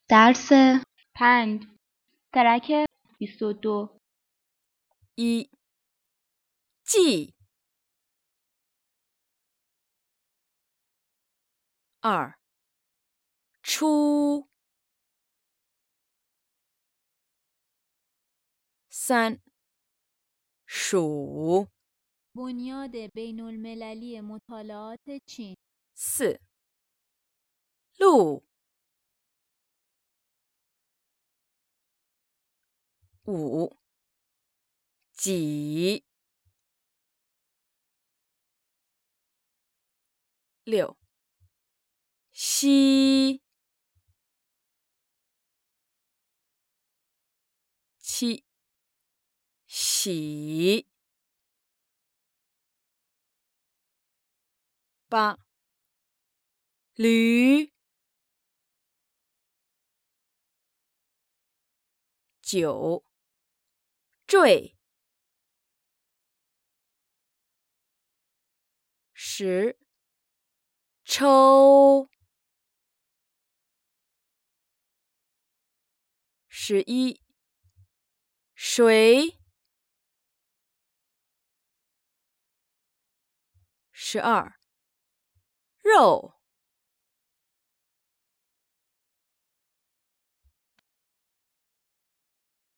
درس 5 ترک 22 1. 记 2. 出 3. 数 بنیاد بین المللی مطالعات چین 4. 路 5. 几 6. 西 7. 喜 8. 驴 9. 坠 10. 抽 11. 水 12. 肉